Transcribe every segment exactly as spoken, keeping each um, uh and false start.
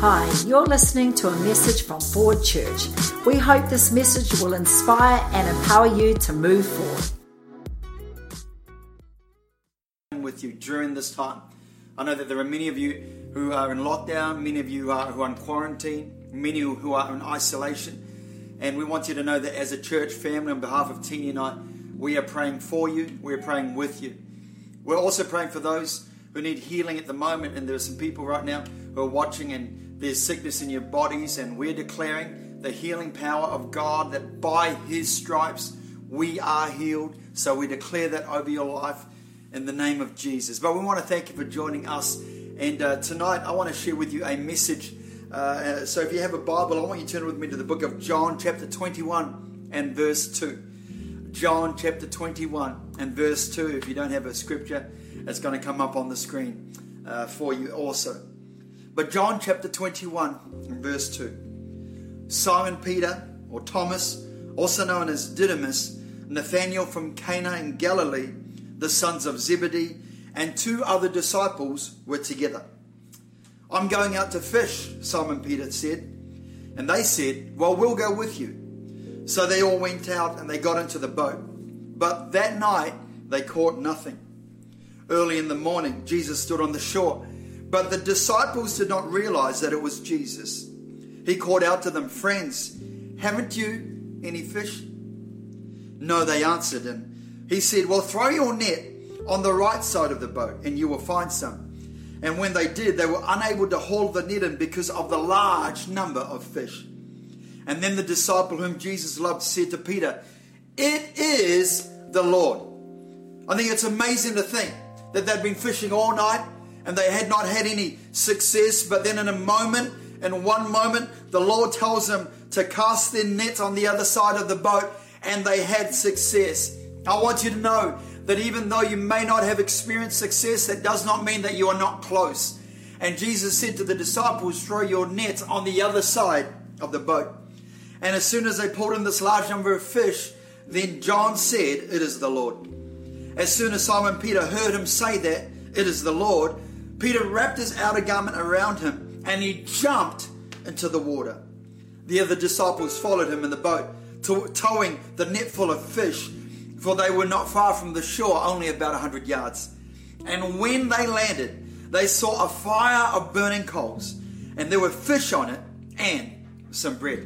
Hi, you're listening to a message from Forward Church. We hope this message will inspire and empower you to move forward. With you during this time. I know that there are many of you who are in lockdown, many of you are, who are in quarantine, many who are in isolation. And we want you to know that as a church family, on behalf of Teeny and I, we are praying for you, we're praying with you. We're also praying for those who need healing at the moment, and there are some people right now who are watching and there's sickness in your bodies, and we're declaring the healing power of God, that by His stripes we are healed. So we declare that over your life in the name of Jesus. But we want to thank you for joining us, and uh, tonight I want to share with you a message. Uh, so if you have a Bible, I want you to turn with me to the book of John chapter twenty-one and verse two. John chapter twenty-one and verse two. If you don't have a scripture, it's going to come up on the screen uh, for you also. But John chapter twenty-one and verse two. Simon Peter, or Thomas, also known as Didymus, Nathanael from Cana in Galilee, the sons of Zebedee, and two other disciples were together. I'm going out to fish, Simon Peter said. And they said, well, we'll go with you. So they all went out and they got into the boat. But that night they caught nothing. Early in the morning, Jesus stood on the shore. But the disciples did not realize that it was Jesus. He called out to them, friends, haven't you any fish? No, they answered him. He said, well, throw your net on the right side of the boat and you will find some. And when they did, they were unable to haul the net in because of the large number of fish. And then the disciple whom Jesus loved said to Peter, it is the Lord. I think it's amazing to think that they'd been fishing all night and they had not had any success. But then in a moment, in one moment, the Lord tells them to cast their nets on the other side of the boat, and they had success. I want you to know that even though you may not have experienced success, that does not mean that you are not close. And Jesus said to the disciples, throw your nets on the other side of the boat. And as soon as they pulled in this large number of fish, then John said, it is the Lord. As soon as Simon Peter heard him say that, it is the Lord, Peter wrapped his outer garment around him and he jumped into the water. The other disciples followed him in the boat, towing the net full of fish, for they were not far from the shore, only about a hundred yards. And when they landed, they saw a fire of burning coals, and there were fish on it and some bread.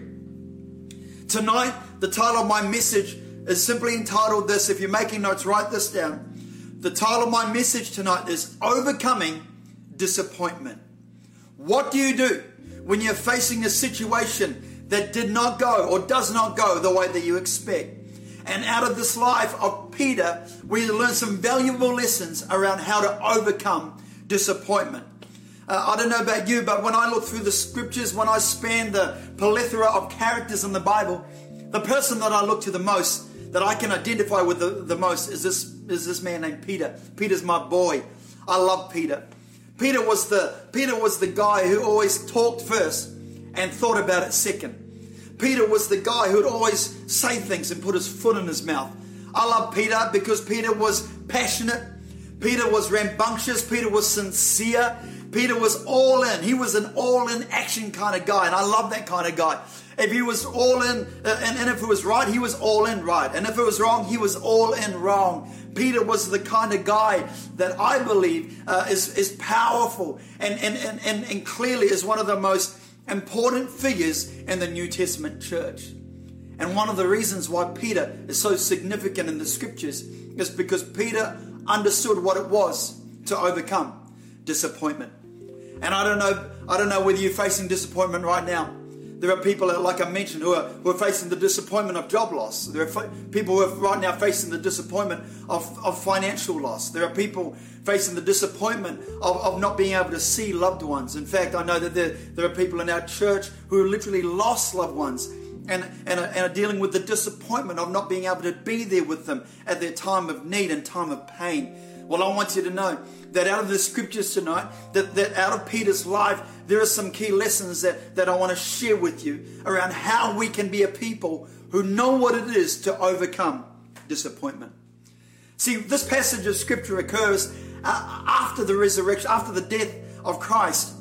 Tonight, the title of my message is simply entitled this. If you're making notes, write this down. The title of my message tonight is Overcoming Disappointment. What do you do when you're facing a situation that did not go or does not go the way that you expect? And out of this life of Peter, we learn some valuable lessons around how to overcome disappointment. Uh, I don't know about you, but when I look through the scriptures, when I span the plethora of characters in the Bible, the person that I look to the most, that I can identify with the, the most, is this is this man named Peter. Peter's my boy. I love Peter. Peter was the Peter was the guy who always talked first and thought about it second. Peter was the guy who would always say things and put his foot in his mouth. I love Peter because Peter was passionate. Peter was rambunctious. Peter was sincere. Peter was all in. He was an all-in action kind of guy, and I love that kind of guy. If he was all in, uh, and, and if it was right, he was all in right. And if it was wrong, he was all in wrong. Peter was the kind of guy that I believe uh, is, is powerful and, and, and, and, and clearly is one of the most important figures in the New Testament church. And one of the reasons why Peter is so significant in the scriptures is because Peter understood what it was to overcome disappointment. And I don't know, I don't know whether you're facing disappointment right now. There are people, like I mentioned, who are, who are facing the disappointment of job loss. There are fa- people who are right now facing the disappointment of, of financial loss. There are people facing the disappointment of, of not being able to see loved ones. In fact, I know that there, there are people in our church who literally lost loved ones and, and, are, and are dealing with the disappointment of not being able to be there with them at their time of need and time of pain. Well, I want you to know that out of the scriptures tonight, that, that out of Peter's life, there are some key lessons that, that I want to share with you around how we can be a people who know what it is to overcome disappointment. See, this passage of scripture occurs uh, after the resurrection, after the death of Christ.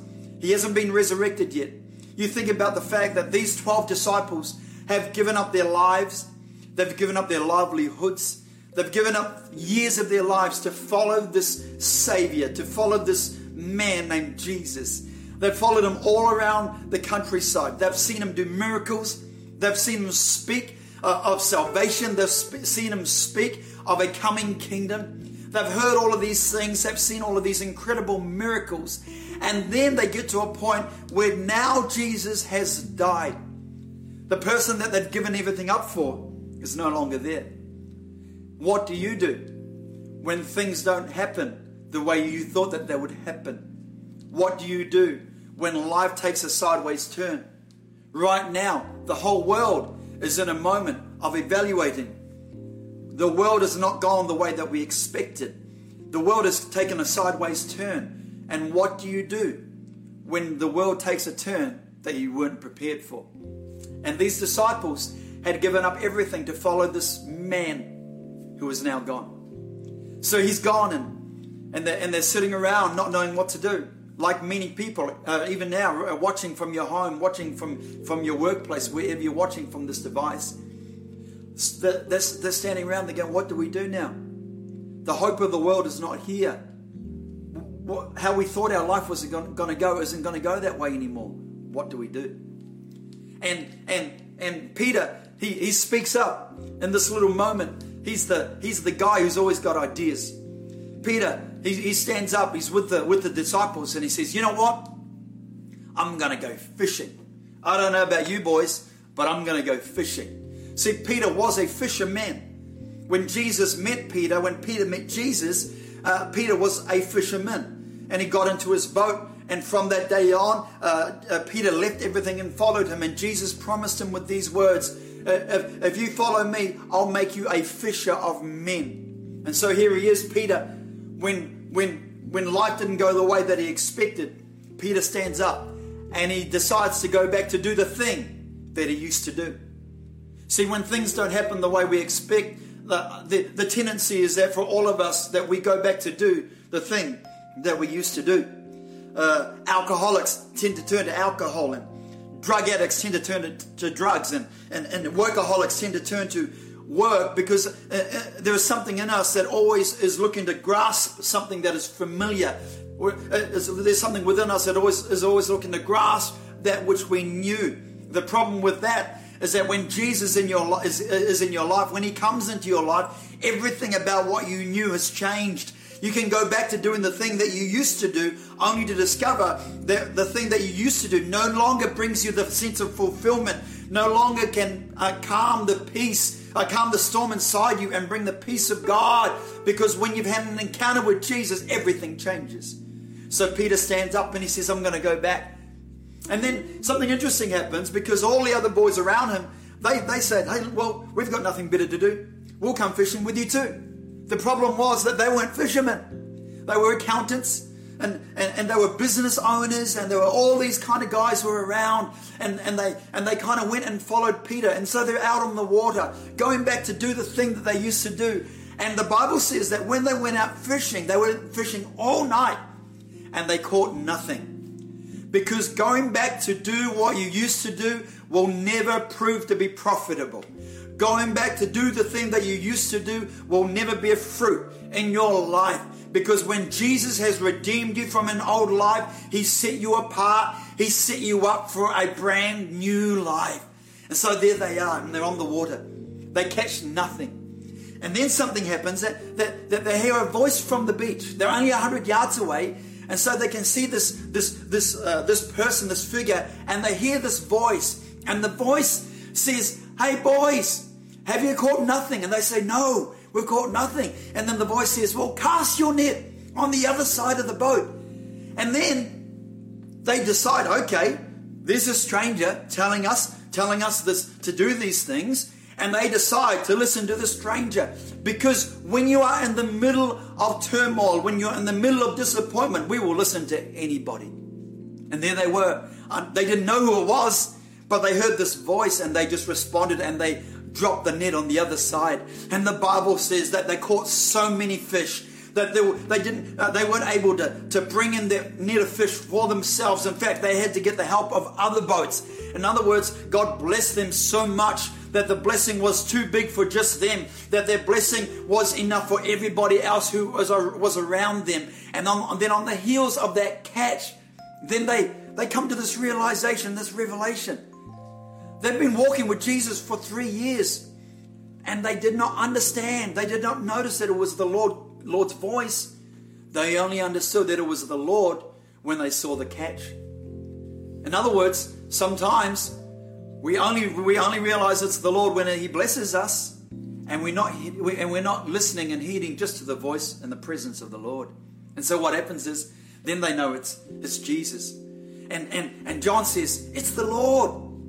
He hasn't been resurrected yet. You think about the fact that these twelve disciples have given up their lives. They've given up their livelihoods. They've given up years of their lives to follow this Savior, to follow this man named Jesus. They've followed him all around the countryside. They've seen him do miracles. They've seen him speak uh, of salvation. They've sp- seen him speak of a coming kingdom. They've heard all of these things. They've seen all of these incredible miracles. And then they get to a point where now Jesus has died. The person that they've given everything up for is no longer there. What do you do when things don't happen the way you thought that they would happen? What do you do when life takes a sideways turn? Right now, the whole world is in a moment of evaluating. The world has not gone the way that we expected. The world has taken a sideways turn. And what do you do when the world takes a turn that you weren't prepared for? And these disciples had given up everything to follow this man who is now gone. So he's gone, and, and, they're, and they're sitting around not knowing what to do. Like many people, uh, even now, uh, watching from your home, watching from, from your workplace, wherever you're watching from this device. They're, they're standing around, they're going, what do we do now? The hope of the world is not here. What, how we thought our life was going to go isn't going to go that way anymore. What do we do? And and and Peter, he, he speaks up in this little moment. He's the he's the guy who's always got ideas. Peter, he, he stands up. He's with the with the disciples, and he says, "You know what? I'm going to go fishing. I don't know about you boys, but I'm going to go fishing." See, Peter was a fisherman. When Jesus met Peter, when Peter met Jesus, uh, Peter was a fisherman, and he got into his boat. And from that day on, uh, uh, Peter left everything and followed him. And Jesus promised him with these words, uh, if, if you follow me, I'll make you a fisher of men. And so here he is, Peter. When, when, when life didn't go the way that he expected, Peter stands up and he decides to go back to do the thing that he used to do. See, when things don't happen the way we expect, the, the, the tendency is that for all of us that we go back to do the thing that we used to do. Uh, alcoholics tend to turn to alcohol, and drug addicts tend to turn to, to drugs, and, and, and workaholics tend to turn to work because uh, uh, there is something in us that always is looking to grasp something that is familiar. Or, uh, there's something within us that always is always looking to grasp that which we knew. The problem with that is that when Jesus in your li- is, is in your life, when he comes into your life, everything about what you knew has changed. You can go back to doing the thing that you used to do, only to discover that the thing that you used to do no longer brings you the sense of fulfillment, no longer can uh, calm the peace, uh, calm the storm inside you and bring the peace of God. Because when you've had an encounter with Jesus, everything changes. So Peter stands up and he says, I'm going to go back. And then something interesting happens, because all the other boys around him, they, they said, hey, well, we've got nothing better to do. We'll come fishing with you too. The problem was that they weren't fishermen. They were accountants, and, and, and they were business owners, and there were all these kind of guys who were around, and, and they and they kind of went and followed Peter. And so they're out on the water, going back to do the thing that they used to do. And the Bible says that when they went out fishing, they were fishing all night, and they caught nothing. Because going back to do what you used to do will never prove to be profitable. Going back to do the thing that you used to do will never bear fruit in your life. Because when Jesus has redeemed you from an old life, he set you apart. He set you up for a brand new life. And so there they are, and they're on the water. They catch nothing. And then something happens that, that, that they hear a voice from the beach. They're only one hundred yards away. And so they can see this, this, this, uh, this person, this figure, and they hear this voice. And the voice says, hey boys, have you caught nothing? And they say, no, we've caught nothing. And then the voice says, well, cast your net on the other side of the boat. And then they decide, okay, there's a stranger telling us, telling us this to do these things. And they decide to listen to the stranger. Because when you are in the middle of turmoil, when you're in the middle of disappointment, we will listen to anybody. And there they were. They didn't know who it was, but they heard this voice and they just responded, and they dropped the net on the other side. And the Bible says that they caught so many fish that they, were, they didn't, uh, they weren't able to, to bring in their net of fish for themselves. In fact, they had to get the help of other boats. In other words, God blessed them so much that the blessing was too big for just them, that their blessing was enough for everybody else who was, was around them. And on, then on the heels of that catch, then they, they come to this realization, this revelation. They've been walking with Jesus for three years. And they did not understand. They did not notice that it was the Lord, Lord's voice. They only understood that it was the Lord when they saw the catch. In other words, sometimes we only we only realize it's the Lord when He blesses us, and we're not and we're not listening and heeding just to the voice and the presence of the Lord. And so what happens is, then they know it's it's Jesus. And and and John says, it's the Lord.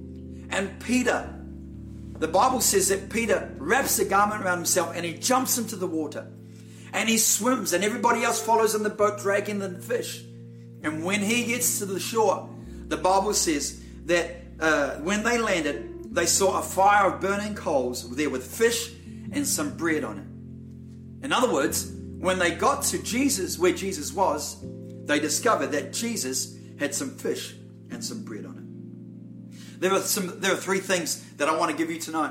And Peter, the Bible says that Peter wraps a garment around himself and he jumps into the water. And he swims, and everybody else follows in the boat dragging the fish. And when he gets to the shore, the Bible says that uh, when they landed, they saw a fire of burning coals there with fish and some bread on it. In other words, when they got to Jesus, where Jesus was, they discovered that Jesus had some fish and some bread on it. There are some. There are three things that I want to give you tonight,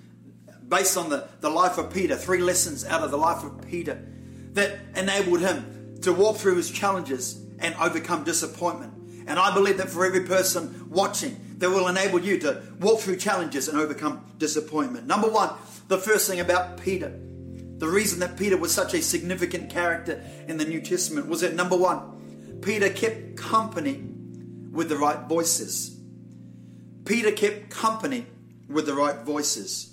based on the, the life of Peter. Three lessons out of the life of Peter that enabled him to walk through his challenges and overcome disappointment. And I believe that for every person watching, that will enable you to walk through challenges and overcome disappointment. Number one, the first thing about Peter, the reason that Peter was such a significant character in the New Testament was that, number one, Peter kept company with the right voices. Peter kept company with the right voices.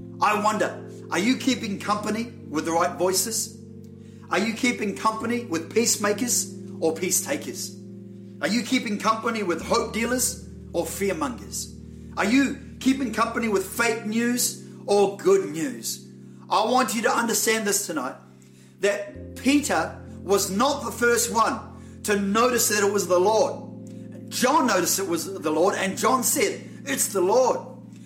I wonder, are you keeping company with the right voices? Are you keeping company with peacemakers or peace takers? Are you keeping company with hope dealers or fear mongers? Are you keeping company with fake news or good news? I want you to understand this tonight, that Peter was not the first one to notice that it was the Lord. John noticed it was the Lord, and John said, it's the Lord.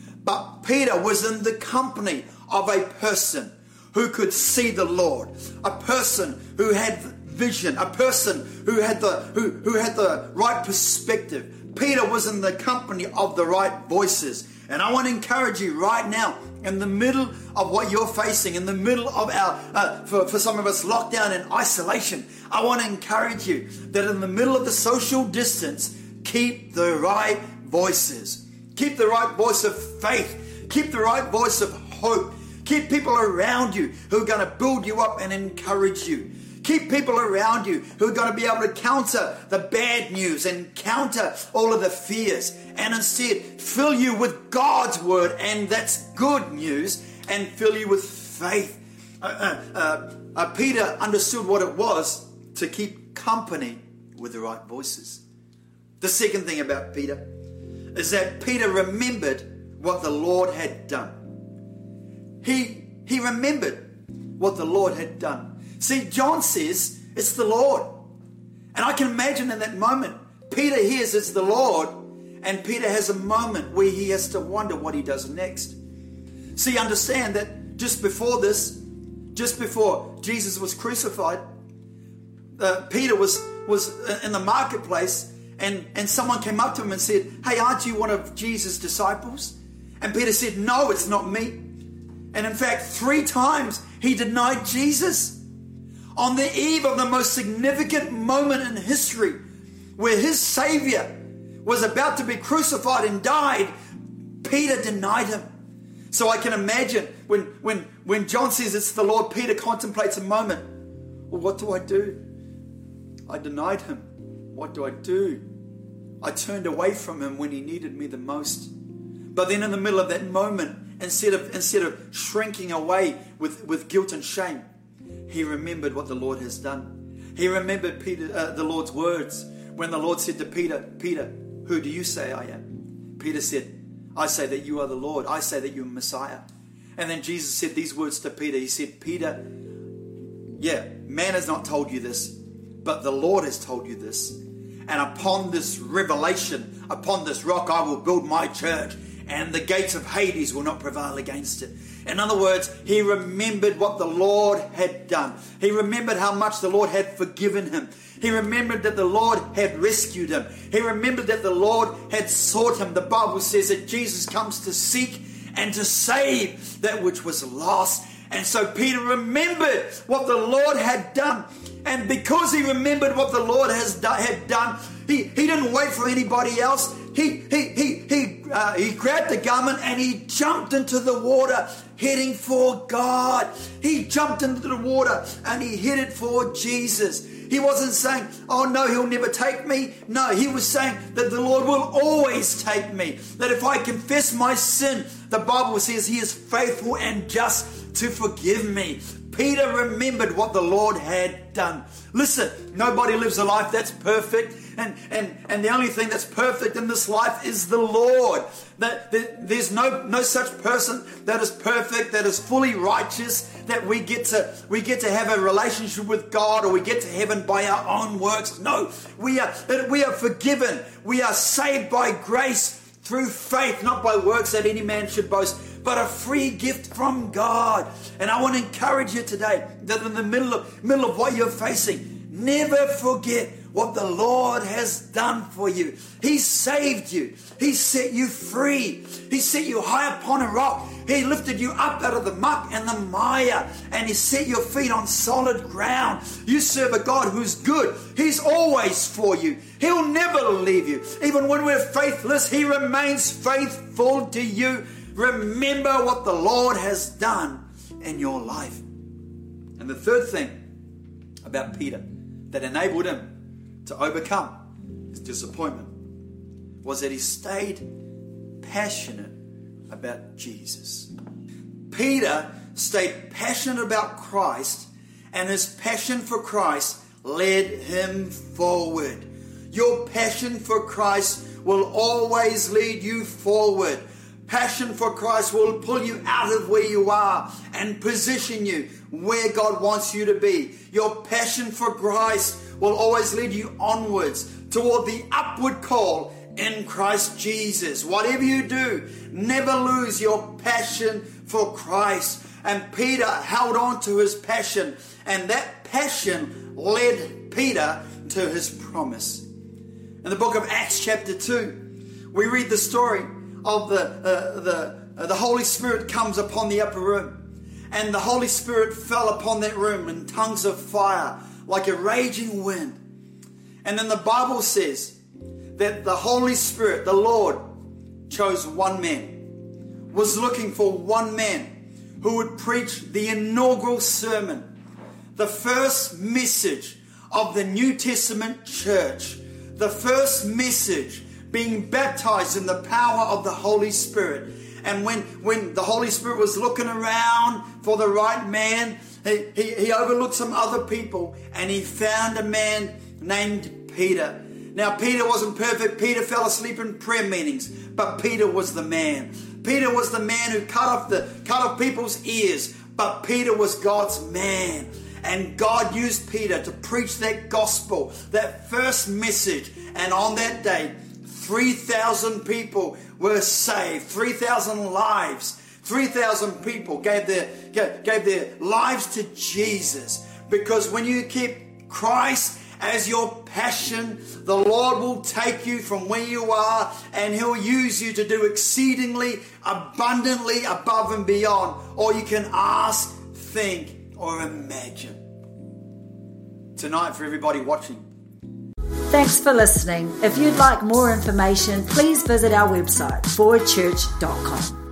But Peter was in the company of a person who could see the Lord, a person who had vision, a person who had the who, who had the right perspective. Peter was in the company of the right voices. And I want to encourage you right now, in the middle of what you're facing, in the middle of our, uh, for, for some of us, lockdown and isolation, I want to encourage you that in the middle of the social distance, keep the right voices. Keep the right voice of faith. Keep the right voice of hope. Keep people around you who are going to build you up and encourage you. Keep people around you who are going to be able to counter the bad news and counter all of the fears, and instead fill you with God's word, and that's good news, and fill you with faith. Uh, uh, uh, uh, Peter understood what it was to keep company with the right voices. The second thing about Peter is that Peter remembered what the Lord had done. He, he remembered what the Lord had done. See, John says it's the Lord. And I can imagine in that moment, Peter hears it's the Lord, and Peter has a moment where he has to wonder what he does next. See, understand that just before this, just before Jesus was crucified, uh, Peter was, was in the marketplace, and, and someone came up to him and said, hey, aren't you one of Jesus' disciples? And Peter said, no, it's not me. And in fact, three times he denied Jesus. On the eve of the most significant moment in history, where his Savior was about to be crucified and died, Peter denied him. So I can imagine when, when, when John says it's the Lord, Peter contemplates a moment. Well, what do I do? I denied him. What do I do? I turned away from him when he needed me the most. But then in the middle of that moment, instead of, instead of shrinking away with, with guilt and shame, he remembered what the Lord has done. He remembered Peter, uh, the Lord's words when the Lord said to Peter, Peter, who do you say I am? Peter said, I say that you are the Lord. I say that you are Messiah. And then Jesus said these words to Peter. He said, Peter, yeah, man has not told you this, but the Lord has told you this. And upon this revelation, upon this rock, I will build my church. and the gates of Hades will not prevail against it. In other words, he remembered what the Lord had done. He remembered how much the Lord had forgiven him. He remembered that the Lord had rescued him. He remembered that the Lord had sought him. The Bible says that Jesus comes to seek and to save that which was lost. And so Peter remembered what the Lord had done. And because he remembered what the Lord has do, had done, he, he didn't wait for anybody else. He he he he uh, he grabbed the garment and he jumped into the water, heading for God. He jumped into the water and he headed for Jesus. He wasn't saying, oh no, he'll never take me. No, he was saying that the Lord will always take me. That if I confess my sin, the Bible says he is faithful and just to forgive me. Peter remembered what the Lord had done. Listen, nobody lives a life that's perfect. And, and, and the only thing that's perfect in this life is the Lord. That, that there's no, no such person that is perfect, that is fully righteous, that we get to we get to have a relationship with God, or we get to heaven by our own works. No, we are we are forgiven. We are saved by grace through faith, not by works that any man should boast, but a free gift from God. And I want to encourage you today that in the middle of middle of what you're facing, never forget what the Lord has done for you. He saved you. He set you free. He set you high upon a rock. He lifted you up out of the muck and the mire, and he set your feet on solid ground. You serve a God who's good. He's always for you. He'll never leave you. Even when we're faithless, he remains faithful to you. Remember what the Lord has done in your life. And the third thing about Peter that enabled him to overcome his disappointment was that he stayed passionate about Jesus. Peter stayed passionate about Christ, and his passion for Christ led him forward. Your passion for Christ will always lead you forward. Passion for Christ will pull you out of where you are and position you where God wants you to be. Your passion for Christ will always lead you onwards toward the upward call in Christ Jesus. Whatever you do, never lose your passion for Christ. And Peter held on to his passion, and that passion led Peter to his promise. In the book of Acts chapter two, we read the story of the uh, the uh, the Holy Spirit comes upon the upper room, and the Holy Spirit fell upon that room in tongues of fire like a raging wind. And then the Bible says that the Holy Spirit, the Lord, chose one man, was looking for one man who would preach the inaugural sermon, the first message of the New Testament church, the first message being baptized in the power of the Holy Spirit. And when, when the Holy Spirit was looking around for the right man, he, he, he overlooked some other people, and he found a man named Peter. Now, Peter wasn't perfect. Peter fell asleep in prayer meetings, but Peter was the man. Peter was the man who cut off the cut off people's ears, but Peter was God's man. And God used Peter to preach that gospel, that first message. And on that day, three thousand people were saved. three thousand lives. three thousand people gave their, gave their lives to Jesus. Because when you keep Christ as your passion, the Lord will take you from where you are, and He'll use you to do exceedingly, abundantly, above and beyond all you can ask, think, or imagine. Tonight, for everybody watching, thanks for listening. If you'd like more information, please visit our website, forward church dot com.